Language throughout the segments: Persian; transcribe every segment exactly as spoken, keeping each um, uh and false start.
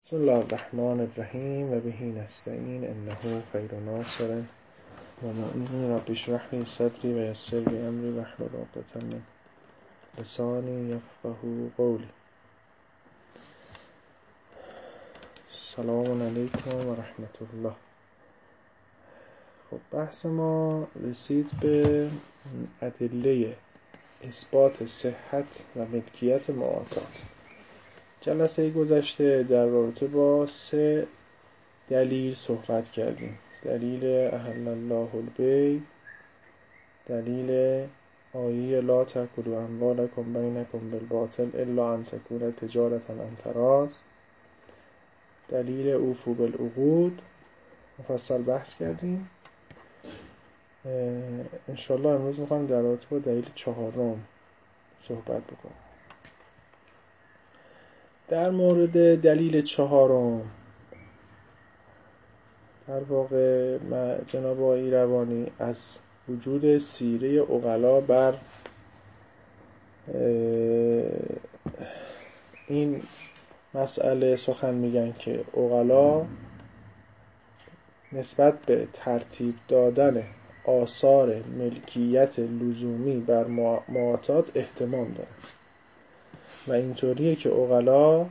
بسم الله الرحمن الرحیم و بهی نستعین انه خیر ناصر و معین. رب اشرح لی صدری و یسر لی امری واحلل عقدة من لسانی یفقهوا قولی. سلام علیکم و رحمت الله. خب بحث ما رسید به ادله اثبات صحت و ملکیت معاطات. جلسه گذشته در رابطه با سه دلیل صحبت کردیم: دلیل احل الله البیع، دلیل آیه لا تأکلوا اموالکم بینکم بالباطل الا ان تکون تجارة عن تراض، دلیل اوفوا بالعقود. مفصل بحث کردیم. انشاءالله امروز میخوایم در رابطه با دلیل چهارم صحبت بکنیم. در مورد دلیل چهارم در واقع جناب آقای روانی از وجود سیره عقلا بر این مسئله سخن میگن که عقلا نسبت به ترتیب دادن آثار ملکیت لزومی بر معاطات اهتمام دارن و اینطوریه که عقلا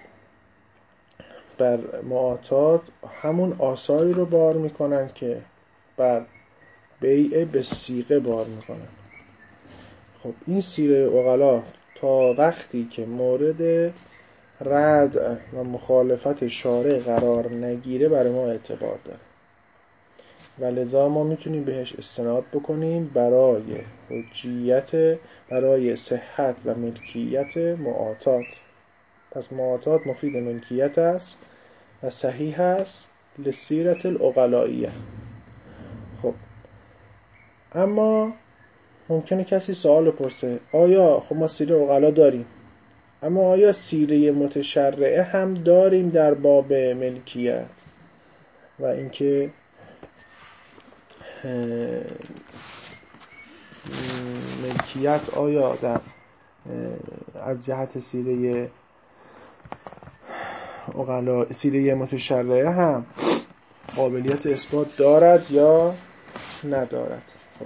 بر معاطات همون آثاری رو بار میکنن که بر بیع به صیغه بار میکنن. خب این سیره عقلا تا وقتی که مورد رد و مخالفت شارع قرار نگیره برای ما اعتبار داره و لذا ما میتونیم بهش استناد بکنیم برای حجیت، برای صحت و ملکیت معاطات. پس معاطات مفید ملکیت است و صحیح است لسیرت العقلائیه. خب اما ممکنه کسی سوال پرسه آیا خب ما سیره عقلا داریم، اما آیا سیره متشرعه هم داریم در باب ملکیت؟ و اینکه ملکیت آیا در از جهت سیره عقلا سیره متشرعه هم قابلیت اثبات دارد یا ندارد؟ خب.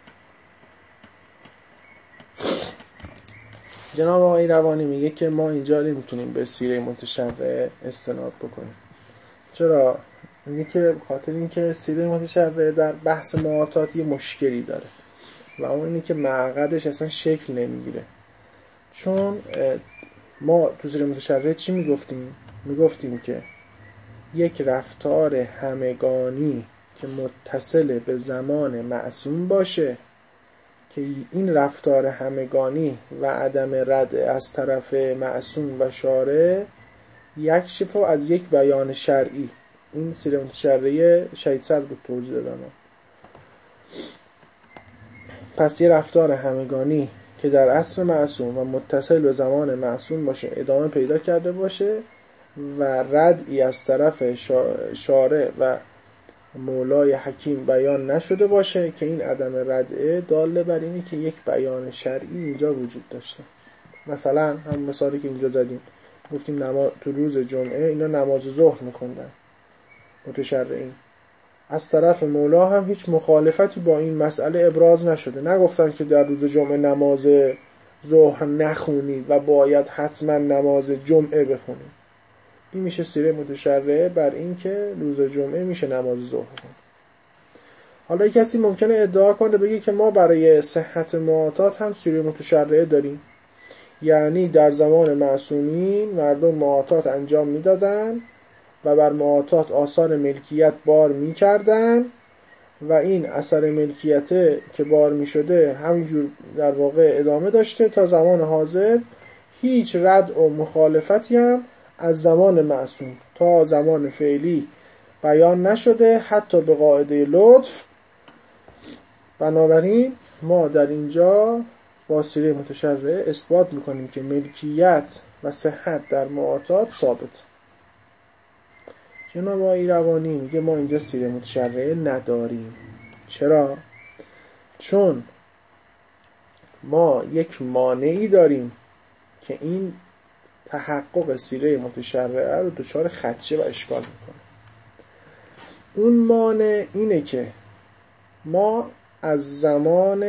جناب آقای روانی میگه که ما اینجا نمیتونیم به سیره متشرعه استناد بکنیم. چرا؟ میگه که خاطر این که سیره متشرعه در بحث معاطات یه مشکلی داره و اون اینه که معقدش اصلا شکل نمیگیره. چون ما تو سیره متشرعه چی میگفتیم؟ میگفتیم که یک رفتار همگانی که متصل به زمان معصوم باشه که این رفتار همگانی و عدم رد از طرف معصوم و شارع یک شفا از یک بیان شرعی. این سیره متشرعه شهید صدر بود توضیح دادم. پس یه رفتار همگانی که در عصر معصوم و متصل به زمان معصوم باشه ادامه پیدا کرده باشه و ردی از طرف شارع و مولای حکیم بیان نشده باشه که این عدم ردعه داله بر اینه که یک بیان شرعی اینجا وجود داشته. مثلا هم مثالی که اینجا زدیم، گفتیم نماز تو روز جمعه اینا نماز ظهر میخوندن متشرعین، از طرف مولا هم هیچ مخالفتی با این مسئله ابراز نشده، نگفتن که در روز جمعه نماز ظهر نخونید و باید حتما نماز جمعه بخونید. این میشه سیره متشرعه بر این که روز جمعه میشه نماز ظهر بخونید. حالا کسی ممکنه ادعا کنه بگه که ما برای صحت معاطات هم سیره متشرعه داریم، یعنی در زمان معصومین مردم معاطات انجام میدادن و بر معاطات آثار ملکیت بار میکردن و این اثر ملکیت که بار میشده همینجور در واقع ادامه داشته تا زمان حاضر. هیچ رد و مخالفتی هم از زمان معصوم تا زمان فعلی بیان نشده، حتی به قاعده لطف. بنابراین ما در اینجا با سیره متشرعه اثبات میکنیم که ملکیت و صحت در معاطات ثابت. جناب آقای روانی میگه ما اینجا سیره متشرعه نداریم. چرا؟ چون ما یک مانعی داریم که این تحقق سیره متشرعه رو دچار خدشه و اشکال میکنه. اون مانع اینه که ما از زمان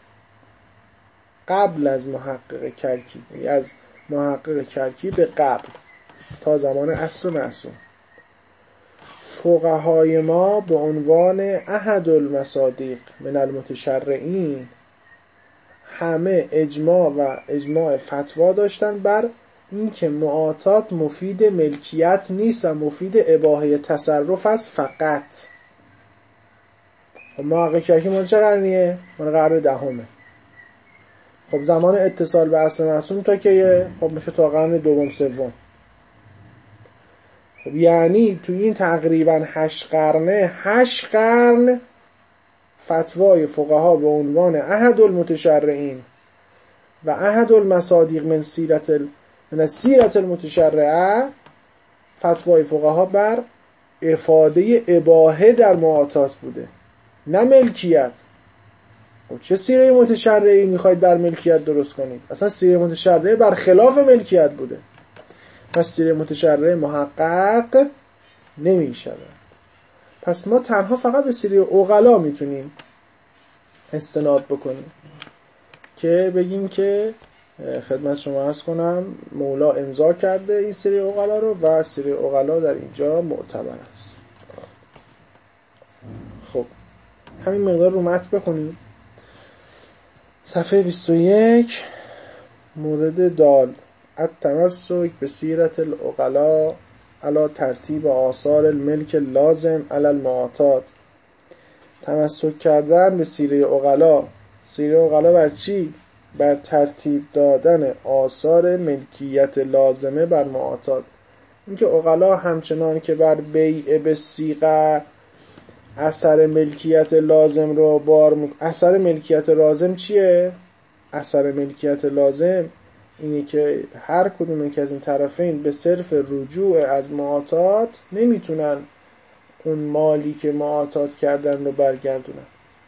قبل از محقق کرکی، یعنی از محقق کرکی به قبل تا زمان عصر معصوم، فقهای ما به عنوان احد المصادیق من المتشرعین همه اجماع و اجماع فتوا داشتن بر این که معاطات مفید ملکیت نیست و مفید اباحه تصرف است فقط. خب محقق کرکی مال چه قرنیه؟ مال قرن دهمه. خب زمان اتصال به عصر معصوم تا که خب میشه تا قرن دوم سوم. خب یعنی تو این تقریبا هشت قرنه هشت قرن فتوای فقها به عنوان احد المتشرعین و احد المصادیق من سیرت ال... من سیرت المتشرعه، فتوای فقها بر افاده اباحه در معاطات بوده، نه ملکیت. خب چه سیره متشرعی میخواید بر ملکیت درست کنید؟ اصلا سیره متشرعه بر خلاف ملکیت بوده. پس سیره متشرعه محقق نمیشه. پس ما تنها فقط به سیره عقلا میتونیم استناد بکنیم که بگیم که خدمت شما عرض کنم مولا امضا کرده این سیره عقلا رو و سیره عقلا در اینجا معتبر است. خب همین مقدار رو متن بخونیم. صفحه بیست و یک مورد دال التمسک به سیرت العقلا علی ترتیب آثار الملک لازم علی المعاطات. تمسک کردن به سیره عقلا. سیره عقلا بر چی؟ بر ترتیب دادن آثار ملکیت لازمه بر معاطات. اینکه عقلا همچنان که بر بیع به صیغه اثر ملکیت لازم رو بار م... اثر ملکیت لازم چیه؟ اثر ملکیت لازم اینی که هر کدوم که از این طرفین به صرف رجوع از معاطات نمیتونن اون مالی که معاطات کردن رو برگردونن.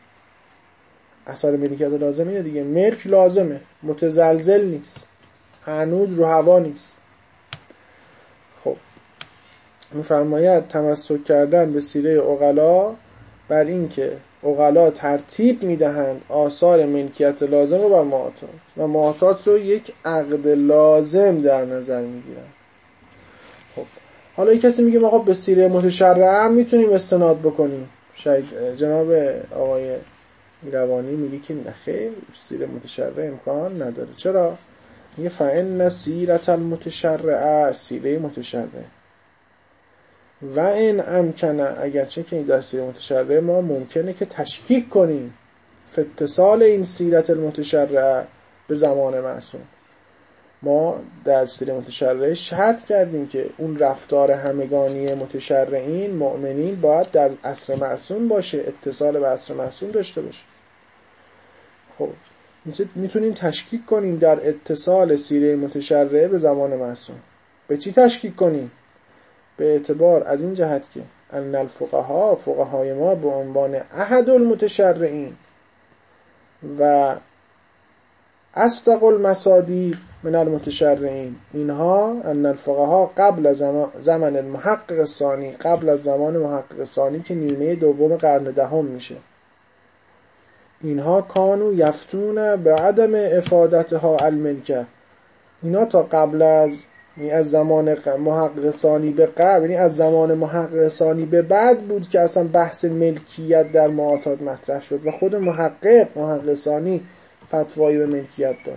اثر ملکیت لازم اینه دیگه، ملک لازمه، متزلزل نیست، هنوز رو هوا نیست. خب میفرماید تمسک کردن به سیره عقلا بر این که عقلا ترتیب میدهند آثار ملکیت لازم رو بر معاطات و معاطات رو یک عقد لازم در نظر میگیرن. خب حالا یک کسی میگه آقا به سیره متشرعه هم میتونیم استناد بکنیم. شاید جناب آقای میروانی میگه که نخیر، سیره متشرعه امکان نداره. چرا؟ میگه فإن سیرت المتشرعه، سیره متشرعه و این امکنه، اگرچه که در سیره متشرعه ما ممکنه که تشکیک کنیم فی اتصال این سیرت المتشرعه به زمان معصوم. ما در سیره متشرعه شرط کردیم که اون رفتار همگانی متشرعین مؤمنین باید در عصر معصوم باشه، اتصال به عصر معصوم داشته باشه. خب میتونیم تشکیک کنیم در اتصال سیره متشرعه به زمان معصوم. به چی تشکیک کنیم؟ به اعتبار از این جهت که ان الفقها، فقهای ما به عنوان احد المتشرعین و اصدق المصادیق من المتشرعین، اینها ان الفقها قبل از زمان المحقق الثانی، قبل از زمان محقق ثانی که نیمه دوم قرن دهم میشه، اینها کانو یفتون به عدم افادتها الملکه، اینا تا قبل از یعنی از زمان محقق ثانی به قبل، یعنی از زمان محقق ثانی به بعد بود که اصلا بحث ملکیت در معاطات مطرح شد و خود محقق محقق ثانی فتوایی به ملکیت داد.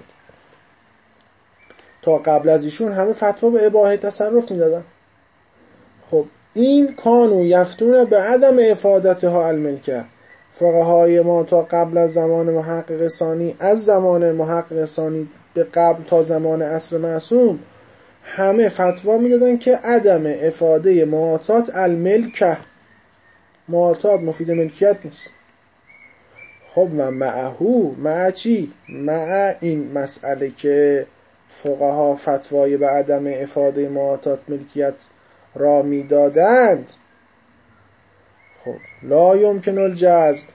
تا قبل از ایشون همه فتوا به اباحه تصرف میدادن. خب این کانو یفتون به عدم افادتها الملکه، فقهای ما تا قبل از زمان محقق ثانی، از زمان محقق ثانی به قبل تا زمان عصر معصوم همه فتوا میدادن که عدم افاده معاطات الملکه، معاطات مفید ملکیت نیست. خب و معهو، مع چی؟ مع این مسئله که فقها فتوای به عدم افاده معاطات ملکیت را میدادند، خب لا یمکن الجزم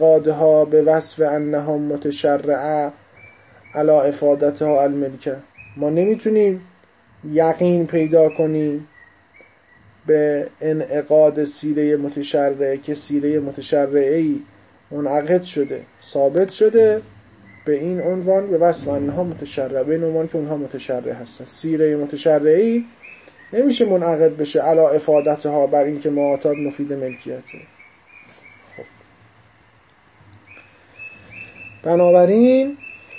بانعقادها به وصف انهم متشرعه علی افادتها الملکه. ما نمیتونیم یقین پیدا کنیم به انعقاد سیره متشرعه که سیره متشرعه‌ای منعقد شده ثابت شده به این عنوان به وصف انها متشرعه، به این عنوان که اونها متشرعه هستن. سیره متشرعه‌ای نمیشه منعقد بشه علا افادتها بر این که معاطات مفید ملکیته. خب بنابراین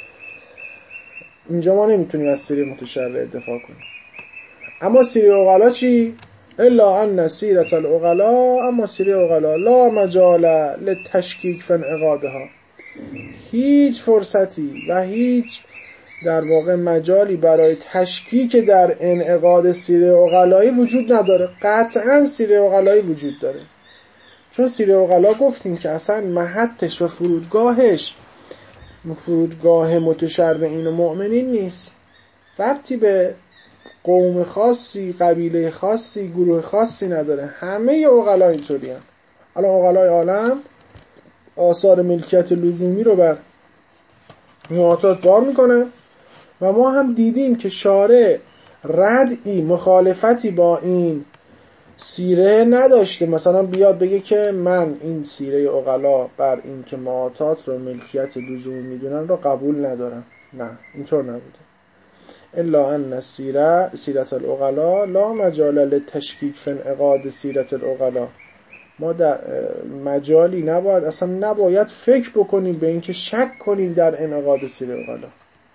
اینجا ما نمیتونیم از سیره متشرعه دفاع کنیم. اما سیره عقلا چی؟ الا ان سیرة العقلا، اما سیره عقلا لا مجال للتشکیک فی انعقادها، هیچ فرصتی و هیچ در واقع مجالی برای تشکیک در انعقاد سیره عقلایی وجود نداره. قطعا سیره عقلایی وجود داره، چون سیره عقلا گفتیم که اصلا محطش و فرودگاهش فرودگاه متشرعین و مؤمنین نیست، ربطی به قوم خاصی، قبیله خاصی، گروه خاصی نداره. همه عقلا اینطوری هستند. الان عقلای عالم آثار ملکیت لزومی رو بر معاطات بار میکنن و ما هم دیدیم که شارع ردعی مخالفتی با این سیره نداشته. مثلا بیاد بگه که من این سیره عقلا بر این که معاطات رو ملکیت لزومی میدونن رو قبول ندارم. نه، اینطور نبوده. الا ان سیره سیرة العقلا لا مجال للتشکیک فی انعقاد سیرة العقلا، ما در مجالی نباید، اصلا نباید فکر بکنیم به اینکه شک کنیم در انعقاد سیره عقلا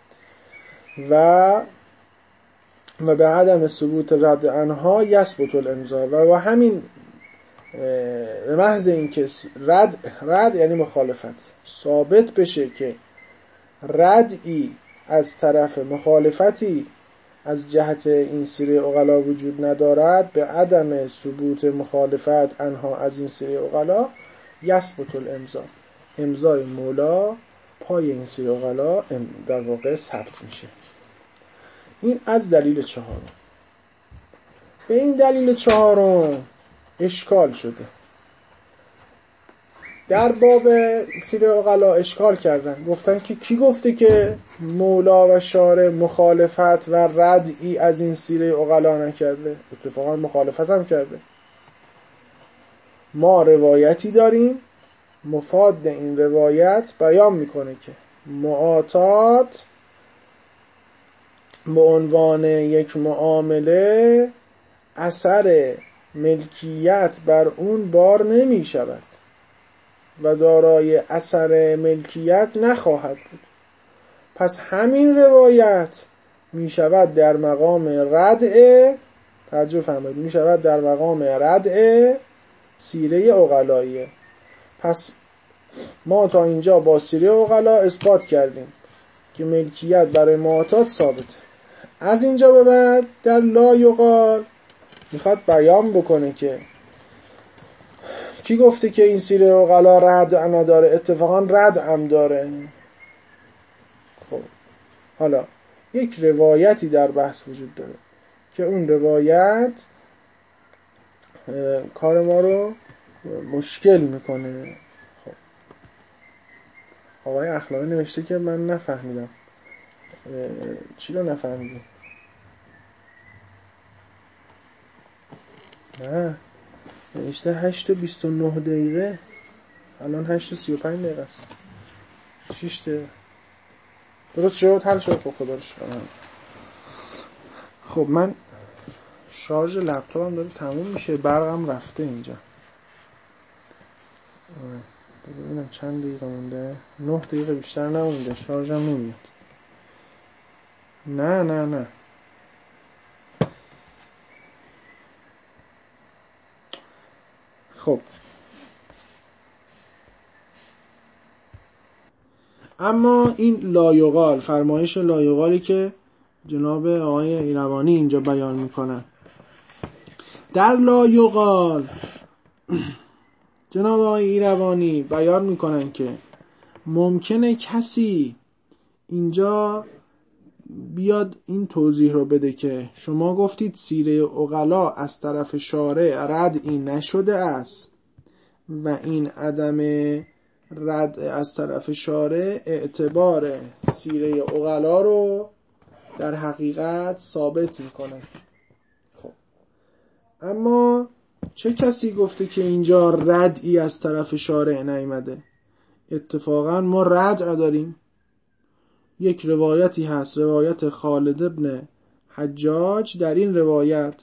و و به عدم ثبوت رد عنها یثبت الامضا. و با همین به محض اینکه رد رد یعنی مخالفت ثابت بشه که ردی از طرف مخالفتی از جهت این سیره عقلا وجود ندارد، به عدم ثبوت مخالفت انها از این سیره عقلا یثبت الامضا، امضای مولا پای این سیره عقلا در واقع ثبت میشه. این از دلیل چهارم. به این دلیل چهارم اشکال شده. در باب سیره عقلا اشکال کردن، گفتن که کی گفته که مولا و شارع مخالفت و ردعی از این سیره عقلا نکرده؟ اتفاقا مخالفت هم کرده. ما روایتی داریم مفاد این روایت بیان میکنه که معاطات به عنوان یک معامله اثر ملکیت بر اون بار نمی شود و دارای اثر ملکیت نخواهد بود. پس همین روایت می شود در مقام ردع، توجه فرمایید، می شود در مقام ردع سیره عقلاییه. پس ما تا اینجا با سیره عقلا اثبات کردیم که ملکیت برای معاطات ثابته. از اینجا به بعد در لا یقال میخواد بیان بکنه که کی گفته که این سیره عقلا رد نداره؟ اتفاقا رد هم داره. خب حالا یک روایتی در بحث وجود داره که اون روایت کار ما رو مشکل میکنه. خب آقای اخلاقی نوشته که من نفهمیدم. چی رو نفهمیدی؟ نه نوشته هشت و بیست و نه دقیقه، الان هشت و سی و پنج دقیقه است. شیش دقیقه درست شد، حل شد. خب خدا رو شکر. خب من شارژ لپتاپم داره تموم میشه، برقم رفته اینجا. ببینم چند دقیقه مونده. نه دقیقه بیشتر نمونده، شارژم نمیاد. نه نه نه خب اما این لایقال، فرمایش لایقالی که جناب آقای ایروانی اینجا بیان میکنن، در لایقال جناب آقای ایروانی بیان میکنن که ممکنه کسی اینجا بیاد این توضیح رو بده که شما گفتید سیره عقلا از طرف شارع ردعی نشده است و این عدم رد از طرف شارع اعتبار سیره عقلا رو در حقیقت ثابت میکنه. خب اما چه کسی گفته که اینجا ردعی از طرف شارع نیامده؟ اتفاقا ما ردع داریم. یک روایتی هست، روایت خالد ابن حجاج. در این روایت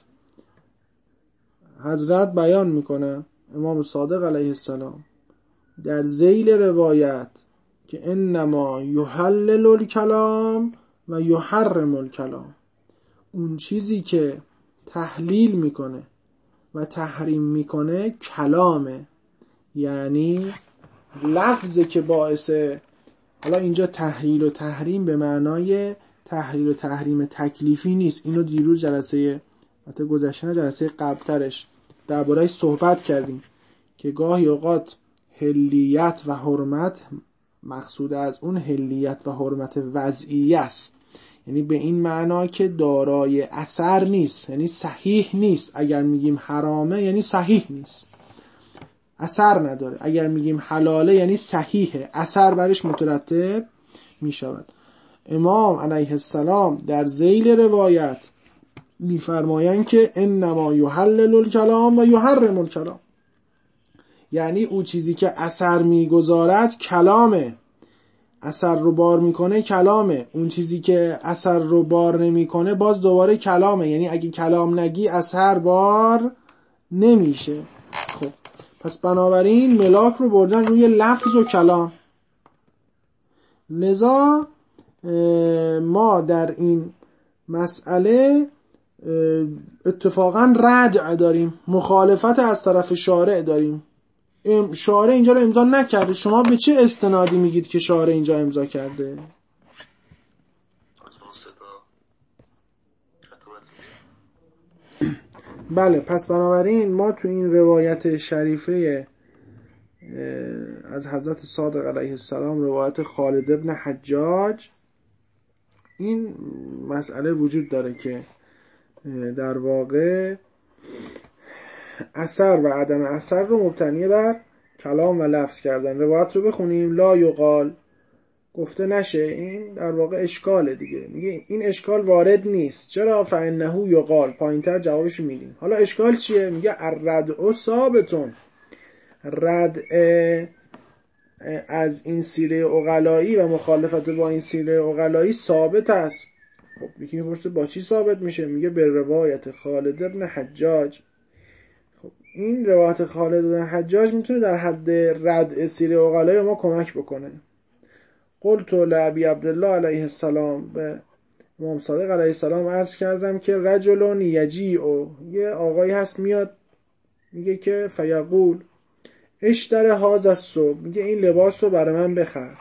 حضرت بیان میکنه، امام صادق علیه السلام در ذیل روایت، که انما یحلل الکلام و یحرم الکلام، اون چیزی که تحلیل میکنه و تحریم میکنه کلامه، یعنی لفظی که باعث، حالا اینجا تحلیل و تحریم به معنای تحلیل و تحریم تکلیفی نیست، اینو دیروز جلسه حتی گذشته جلسه قبلترش درباره‌اش صحبت کردیم که گاهی اوقات حلیت و حرمت مقصود از اون حلیت و حرمت وضعی است، یعنی به این معنا که دارای اثر نیست، یعنی صحیح نیست. اگر میگیم حرامه یعنی صحیح نیست، اثر نداره. اگر میگیم حلاله یعنی صحیحه، اثر برش مترتب میشود. امام علیه السلام در ذیل روایت میفرمایند که انما یحلل الکلام و یحرم الکلام، یعنی او چیزی که اثر میگذارد کلامه، اثر رو بار میکنه کلامه. اون چیزی که اثر رو بار نمیکنه باز دوباره کلامه، یعنی اگه کلام نگی اثر بار نمیشه. خب پس بنابراین ملاک رو بردن روی لفظ و کلام. لذا ما در این مسئله اتفاقا ردع داریم، مخالفت از طرف شارع داریم. شارع اینجا رو امضا نکرده، شما به چه استنادی میگید که شارع اینجا امضا کرده؟ بله، پس بنابراین ما تو این روایت شریفه از حضرت صادق علیه السلام، روایت خالد ابن حجاج، این مسئله وجود داره که در واقع اثر و عدم اثر رو مبتنی بر کلام و لفظ کردن. روایت رو بخونیم، لا یقال، گفته نشه. این در واقع اشکاله دیگه، میگه این اشکال وارد نیست. چرا؟ فانه یقال، پایینتر جوابش میدیم. حالا اشکال چیه؟ میگه الردع ثابتون، ردع از این سیره عقلایی و مخالفت با این سیره عقلایی ثابت است. خب یکی میپرسه با چی ثابت میشه؟ میگه به روایت خالد ابن حجاج. خب این روایت خالد ابن حجاج میتونه در حد ردع سیره عقلایی ما کمک بکنه. قلت لابی عبدالله علیه السلام، به امام صادق علیه السلام عرض کردم که رجلون یجیع، یه آقایی هست میاد میگه که فیقول اشتر هذا الثوب، میگه این لباس رو برای من بخر.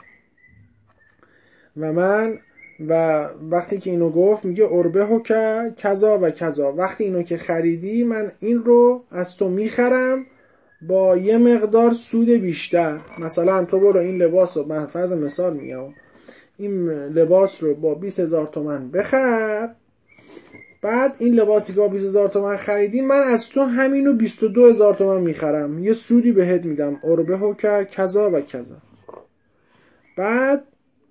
و من و وقتی که اینو گفت میگه اربحو که کذا و کذا، وقتی اینو که خریدی من این رو از تو میخرم با یه مقدار سود بیشتر. مثلا تو برو این لباس رو، من فرض مثال میگم، این لباس رو با بیست هزار تومن بخر، بعد این لباسی که با بیست هزار تومن خریدی من از تو همینو بیست و دو هزار تومن میخرم، یه سودی بهت میدم، اربحو که کذا و کذا. بعد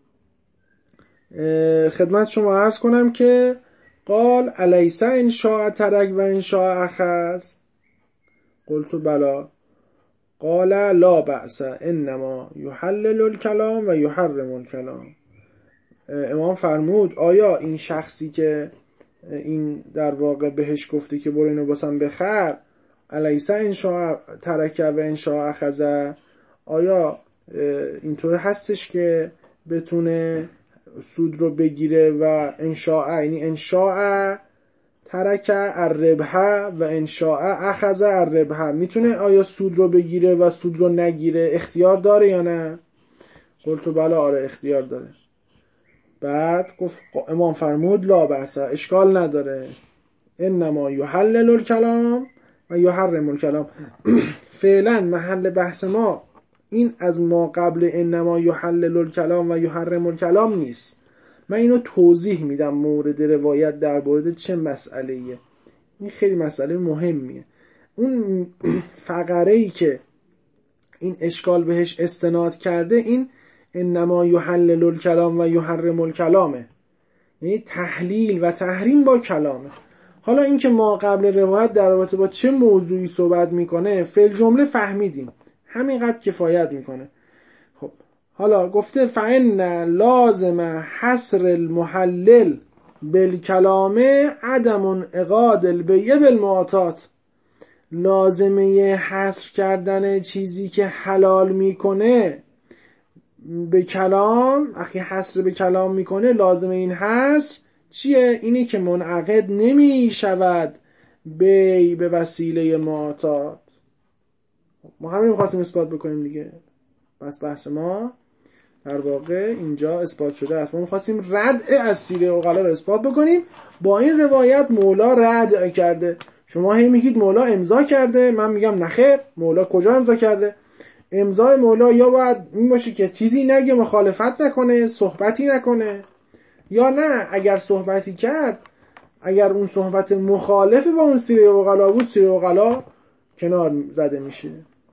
خدمت شما عرض کنم که قال الیس ان شاء ترک و ان شاء اخذ، قلت بلا، قال لا بأس انما یحلل الکلام و یحرم الکلام. امام فرمود آیا این شخصی که این در واقع بهش گفتی که برو اینو باسم بخر، الیس ان شاء ترک و ان شاء اخذ، آیا اینطور هستش که بتونه سود رو بگیره و انشاء، یعنی انشاء ترک الربح و انشاء اخذ الربح، میتونه آیا سود رو بگیره و سود رو نگیره؟ اختیار داره یا نه؟ قلت بله، آره اختیار داره. بعد گفت امام فرمود لا بأس، اشکال نداره، انما یحلل الکلام و یحرم الکلام. فعلا محل بحث ما این از ما قبل انما یحلل الکلام و یحرم الکلام نیست. من اینو توضیح میدم مورد روایت در مورد چه مسئله‌ایه. این خیلی مسئله مهمیه. اون فقره‌ای که این اشکال بهش استناد کرده این انما یحلل الکلام و یحرم الکلامه، یعنی تحلیل و تحریم با کلامه. حالا این که ما قبل روایت در رابطه با چه موضوعی صحبت میکنه فعل جمله فهمیدیم، همینقدر کفایت میکنه. خب حالا گفته فإن لازم حصر المحلل بالکلام عدم انعقاد البیع بالمعاطات. لازمه حصر کردن چیزی که حلال میکنه به کلام، اخی حصر به کلام میکنه، لازمه این حصر چیه؟ اینی که منعقد نمی شود بی به وسیله معاطات. ما همین میخواستیم اثبات بکنیم دیگه. پس بحث ما در واقع اینجا اثبات شده است. ما میخواستیم ردع از سیره عقلا رو اثبات بکنیم. با این روایت مولا ردع کرده. شما هی میگید مولا امضا کرده، من میگم نخیر، مولا کجا امضا کرده؟ امضای مولا یا باید این باشه که چیزی نگه، مخالفت نکنه، صحبتی نکنه، یا نه اگر صحبتی کرد، اگر اون صحبت مخالف با اون سیره عقلا بود، سیره عقلا کنار زده میشه.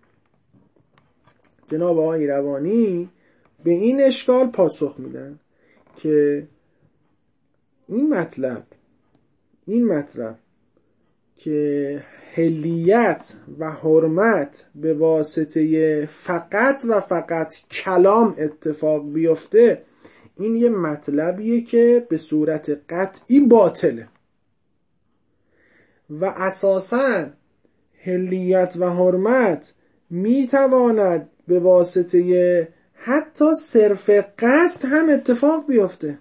جناب آقای روانی به این اشکال پاسخ میدن که این مطلب این مطلب که حلیت و حرمت به واسطه فقط و فقط کلام اتفاق بیفته، این یه مطلبیه که به صورت قطعی باطله و اساساً حلیت و حرمت میتواند به واسطه حتی صرف قصد هم اتفاق بیفته.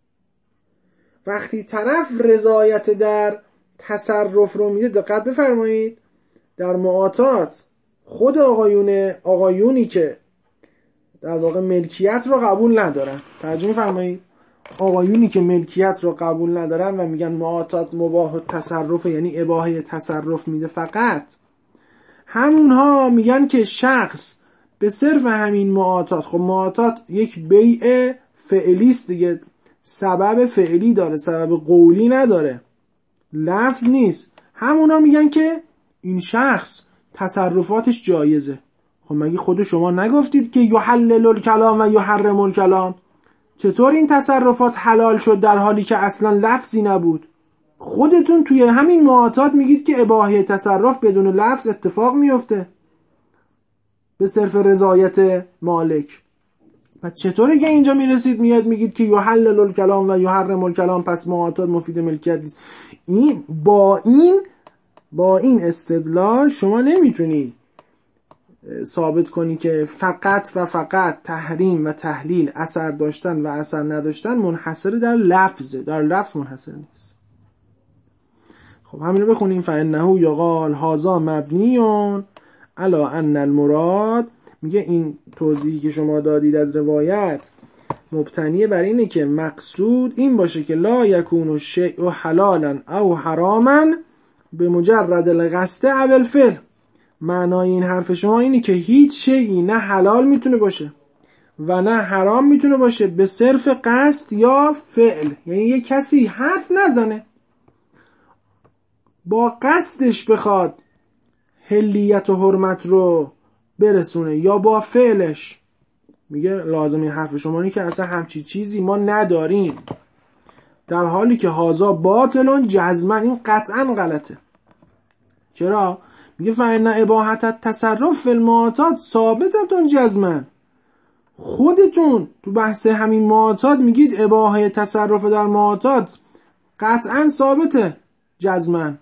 وقتی طرف رضایت در تصرف رو میده، دقت بفرمایید، در معاطات خود آقایون آقایونی که در واقع ملکیت رو قبول ندارن، توجه می‌فرمایید، آقایونی که ملکیت رو قبول ندارن و میگن معاطات مباح تصرف، یعنی اباحه تصرف میده فقط، همونها میگن که شخص به صرف همین معاطات، خب معاطات یک بیع فعلی است دیگه، سبب فعلی داره، سبب قولی نداره، لفظ نیست، همونا میگن که این شخص تصرفاتش جایزه. خب مگه خود شما نگفتید که یحلل الکلام و یحرم الکلام؟ چطور این تصرفات حلال شد در حالی که اصلا لفظی نبود؟ خودتون توی همین معاطات میگید که اباحه تصرف بدون لفظ اتفاق میفته به صرف رضایت مالک. و چطوره که اینجا میرسید میاد میگید که یحلل الکلام و یحرم الکلام، پس معاطات مفید ملکیت نیست؟ این با این با این استدلال شما نمیتونی ثابت کنی که فقط و فقط تحریم و تحلیل اثر داشتن و اثر نداشتن منحصر در لفظه، در لفظ منحصر نیست. خب همین رو بخونیم. فإنه یقال هذا مبنی علی ان المراد، میگه این توضیحی که شما دادید از روایت مبتنی بر اینه که مقصود این باشه که لا یکون الشیء حلالا او حراما به مجرد القصد او الفعل. معنای این حرف شما اینه که هیچ شیئی نه حلال میتونه باشه و نه حرام میتونه باشه به صرف قصد یا فعل. یعنی یه کسی حرف نزنه با قصدش بخواد حلیت و حرمت رو برسونه یا با فعلش، میگه لازم این حرف شما اینه که اصلا همچی چیزی ما نداریم، در حالی که هازا باطلون جزمن، این قطعا غلطه. چرا؟ میگه فإن اباحت تصرف فی المعاطات ثابتتون جزمن. خودتون تو بحث همین معاطات میگید اباحه تصرف در معاطات قطعا ثابته جزمن.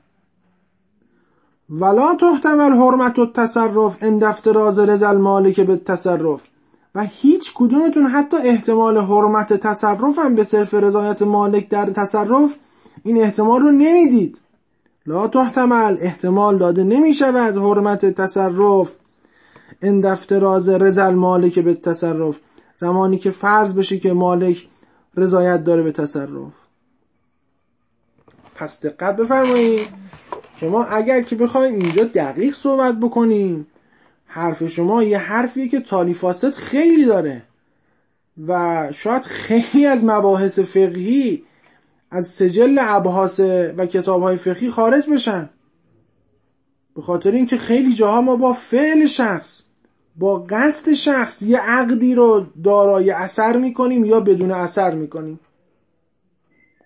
ولا تحتمل حرمت التصرف عند افتراض رضا المالک بالتصرف، و هیچ کدومتون حتی احتمال حرمت تصرف هم به صرف رضایت مالک در تصرف، این احتمال رو نمیدید. لا تحتمل، احتمال داده نمی شود حرمت تصرف عند افتراض رضا المالک بالتصرف، زمانی که فرض بشه که مالک رضایت داره به تصرف. پس دقت بفرمایید که ما اگر که بخوایم اینجا دقیق صحبت بکنیم، حرف شما یه حرفیه که تالی فاسد خیلی داره و شاید خیلی از مباحث فقهی از سجل ابحاث و کتاب‌های فقهی خارج بشن، به خاطر اینکه خیلی جاها ما با فعل شخص، با قصد شخص یه عقدی رو دارای اثر میکنیم یا بدون اثر میکنیم.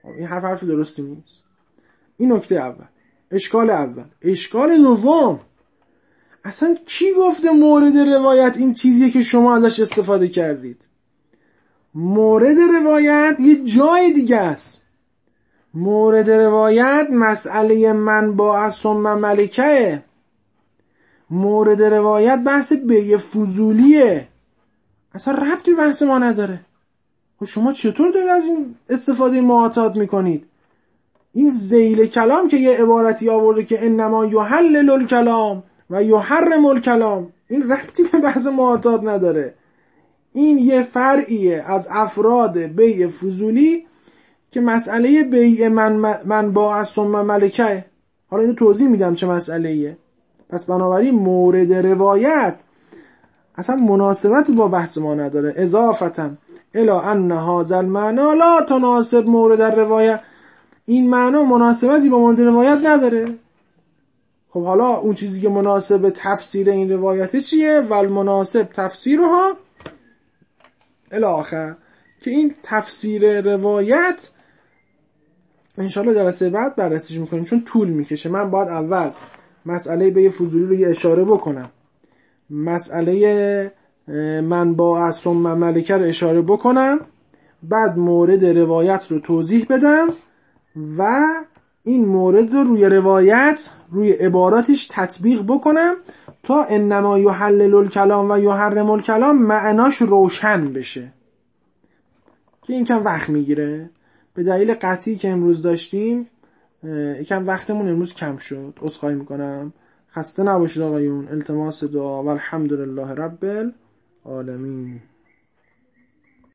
این حرف حرف درستی نیست. این نکته اول، اشکال اول. اشکال دوم، اصلا کی گفته مورد روایت این چیزیه که شما ازش استفاده کردید؟ مورد روایت یه جای دیگه است. مورد روایت مسئله من با ثم ملکه. مورد روایت بحث بیع فضولیه، اصلا ربطی بحث ما نداره. خب شما چطور دارید از این استفاده معتاد میکنید؟ این ذیل کلام که یه عبارتی آورده که انما یحلل الکلام و یحرم الکلام، این ربطی به بحث معتاد نداره. این یه فرعیه از افراد بیع فضولی که مسئله بیع من, من با ثم ملکه. حالا اینو توضیح میدم چه مسئله ایه. پس بنابراین مورد روایت اصلا مناسبت با بحث ما نداره. اضافتا الی ان هذا المعنى لا تناسب مورد الروایت، این معنا مناسبتی با مورد روایت نداره. خب حالا اون چیزی که مناسب تفسیر این روایت چیه؟ والمناسب تفسیرها الی آخر، که این تفسیر روایت انشالله جلسه بعد بررسیش میکنیم چون طول میکشه. من باید اول مسئله به فضولی رو یه اشاره بکنم، مسئله من با ثم ملکه رو اشاره بکنم، بعد مورد روایت رو توضیح بدم و این مورد رو روی روایت روی عباراتش تطبیق بکنم تا انما یحلل الکلام و یحرم الکلام معناش روشن بشه، که این کم وقت میگیره. به دلیل قطعی که امروز داشتیم یکم وقتمون امروز کم شد، عذرخواهی میکنم. خسته نباشید آقایون. التماس دعا و الحمدلله رب العالمین.